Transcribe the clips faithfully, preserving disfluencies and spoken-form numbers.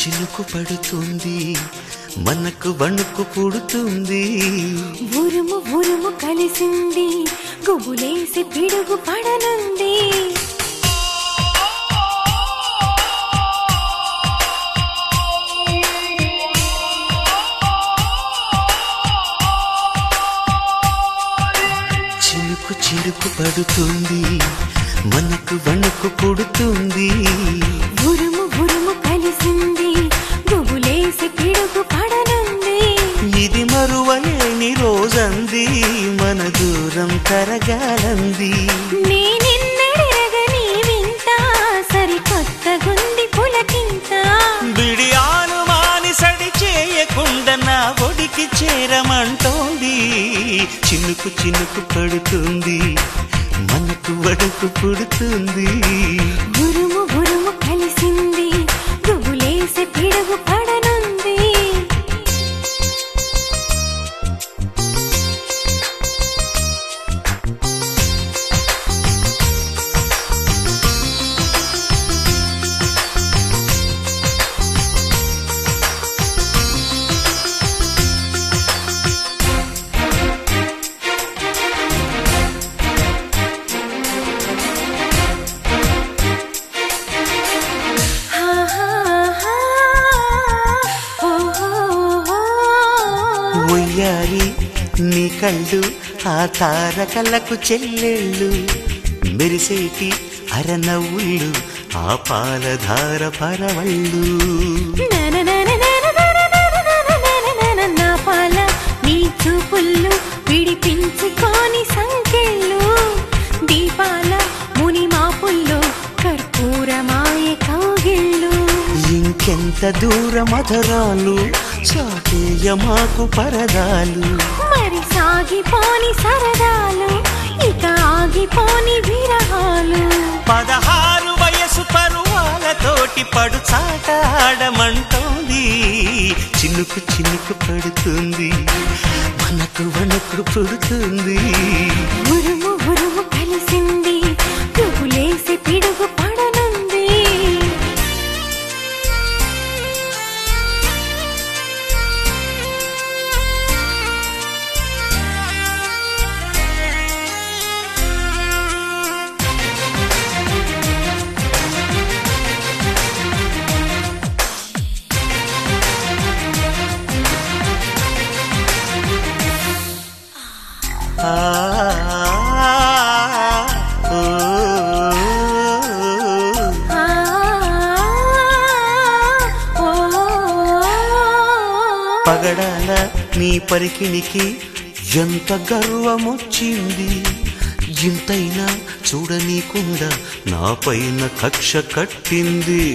చినుకు పడుతుంది మనకు వణుకు పుడుతుంది ఉరుము ఉరుము కలిసింది గుబులేసి పిడుగు పడనుంది చినుకు చినుకు పడుతుంది మనకు వణుకు పుడుతుంది ఉరుము ఉరుము కలిసింది గుబులేసి పిడుగు పడనుంది ఇది మరువలేని రోజంది మన దూరం తరగాలంది నేనెన్నడెరగని వింత సరికొత్తగుంది పులకింత బిడియాను మాని సడి చేయకుండా నా ఒడికి చేరమంటోంది చినుకు చినుకు పడుతుంది మనకు వణుకు పుడుతుంది ఉరుము ఉరుము కలిసింది గుబులేసి పిడుగు పడనుంది ఒయ్యారి నీ కళ్ళు ఆ తారకలకు చెల్లెళ్ళు మెరిసేటి అరనవ్వుళ్ళు ఆ పాలధార పరవళ్ళు నా పాల నీ చూపుళ్ళు విడిపించుకోని సంకెళ్ళు దీపాల ముని మాపుల్లో కర్పూరమాయ కౌగిళ్ళు ఇంకెంత దూర మధురాలు సాకేయ మాకు పరదాలు మరి సాగిపోని సరదాలు ఇక ఆగిపోని విరహాలు పదహారు వయసు పరువాలతోటి పడు చాట ఆడమంటోంది చినుకు చినుకు పడుతుంది మనకు వణుకు పుడుతుంది ఉరుము ఉరుము కలిసింది గుబులేసి పిడుగు పడనుంది ఆ ఓ పగడాల నీ పరికినికి ఎంత గర్వమొచ్చింది ఇంతైనా చూడనీకుండా నా పైన కక్ష కట్టింది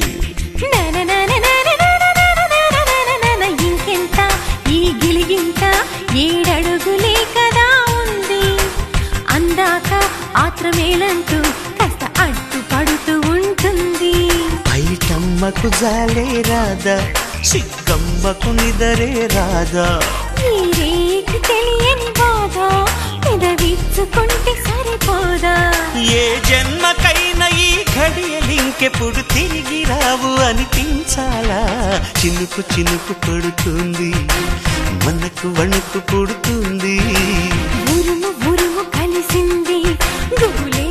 ఇంకెంత ఈ గిలిగింత ఏడడుగులే కదా ఉంది అందాక ఆత్రమేలంటూ కాస్త అడ్డు పడుతూ ఉంటుంది బయటమ్మకు జాలే రాదా సిగ్గమ్మకు నిదరే రాదా ఈ రేకి తెలియని బాధ పెదవిచ్చుకుంటే సరిపోదా ఏ జన్మకైనా ఈ ఘడియలింకెప్పుడు తిరిగి రావు అనిపించాలా చినుకు చినుకు పడుతుంది మనకు వణుకు పుడుతుంది ఉరుము ఉరుము కలిసింది గుబులే